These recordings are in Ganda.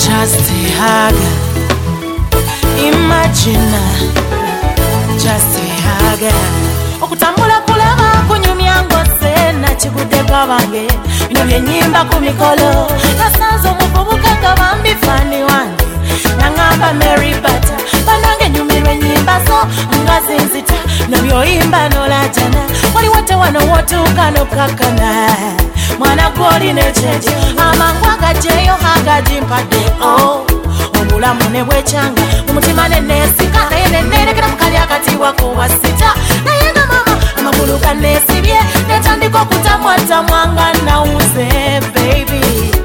just a hug. Imagine just a hug. Okutambula kulaba kunyumya ngose na chikudeka bange bino byenyimba ku mikolo nasanze omuvubuka gabambi fani wange nangamba Mary Butter banange nyumirwe nyimba zo nga zinzita nobyoyimba nolajana wali wate wano wotuuka nokakana mwana gwoli nekyekyo amangu agajeyo agajimpadde obulamu ne bwekyanga omutima neneesika naye neneerekera mukali akati wako wasita naye nga mama amagulu ganeesibye netandika okutamwatamwanga nawuze baby.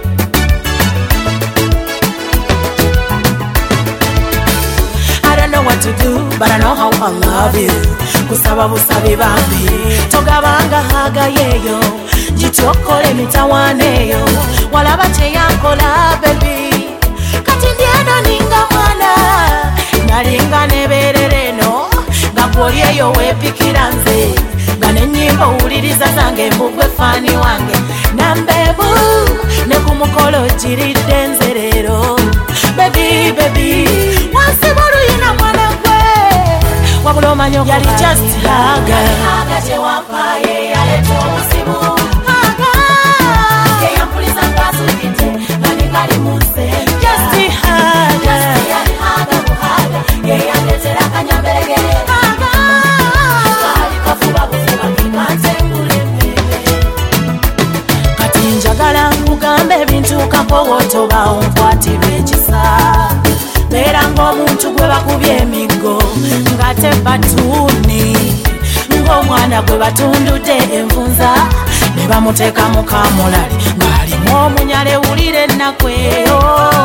I don't know what to do, but I know how I love you. Kusaba busabi bambi togabanga haga yeyo jitokole mitawaneyo walaba cheyankola baby kati ndiano ninga mwana nalinga neberereno gagolyeyo wepikira nze gane nyimba uliriza zange mbugwe fani wange nambebu nekumukolo jiridde nzerero baby baby wasibolu yina mwana gwe wabula omanyo yali just haga tewampaye yaleeta obuzibu yeyampuliza nkasukite naningali munse just haga haga kuhaga yeyandetera akanyamberegere kali kafuba bufuba kimatengule kati njagala nkugambe ebintu kapowotoba onkwatibwa ekisa beera ng'omuntu gwe bakubye emiggo ng'ate batuuni ng'omwana gwe batundudde envunza ne bamuteeka mu kamulali ng'alimu omunyale wulire ennaku eyo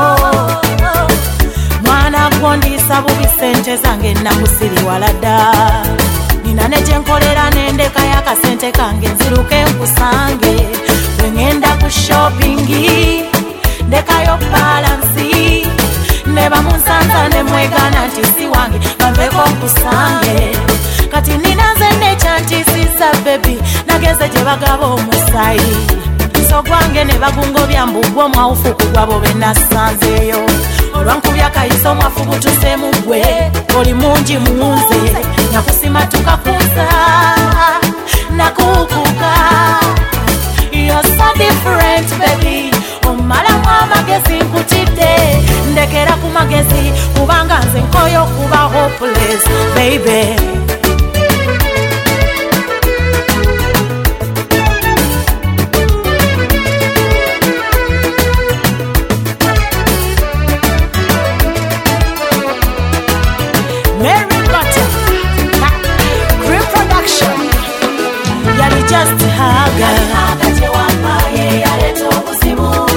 mwana gwo ndiisa bubi ssente zange ennaku siri wala dda nina ne gye nkolera n'endeka y'akasente kange nziruke nkusange bwe ŋŋenda ku shoppingi ndekayo balansi neba munsanza ne mwegana nti si wange bambeko nkusange kati ninaze nekyantisiza bebi nageze gye bagaba omusayi nso gwange ne bagungobya mbugwa omwawufu ku gwabo be nasanzeeyo olwankubya kayiso omwafu butuseemu gwe oli mungi munze nakusima tukakuza nakukuka you're so different baby omalamu amagezi nkutidde ndekera ku magezi kubanga nze nkoyo kuba hopeless baby. Mary Butter Green Production yali just haga tewampaye yaleeta obuzibu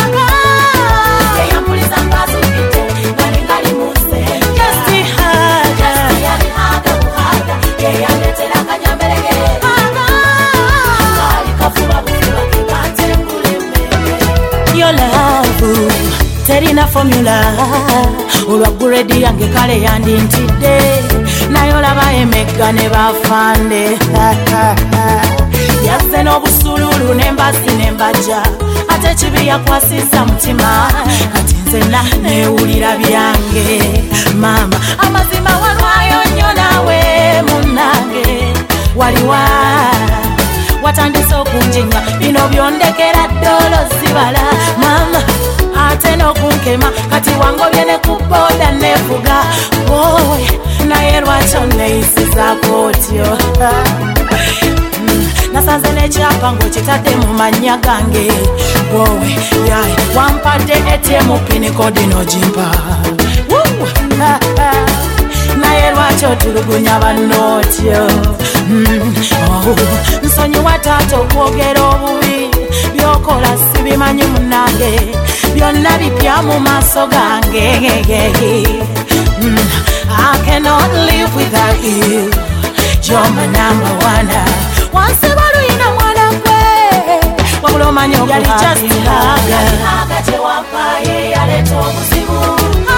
terina formula olwa guredi yange kale yandintidde naye olaba emegga ne bafande yazze n'obusululu n'embasi n'embajja ate kibi yakwasisa mutima kati nzenna neewulira byange mama amazima walwayo nnyo naawe munnange waliwa watandise okunjinya bino byondekera ddolo zibala mama ate n'okunkema kati wangobye ne ku booda nevuga wowe naye lwaki onneeyisizaako otyo nasanze n'ekyapa ng'okitadde mu mannya gange wowe yayi wampadde ATM pinikodi n'ogimpa naye lwaki otulugunya banno otyo nsonyiwa taata okwogera obubi byokola sibimanyi munnange byonna bipya mu maaso gange I cannot live without you you're my number one wansibalu yina mwana gwe wabula omanyi okuhaga tewampaye yaleeta obuzibu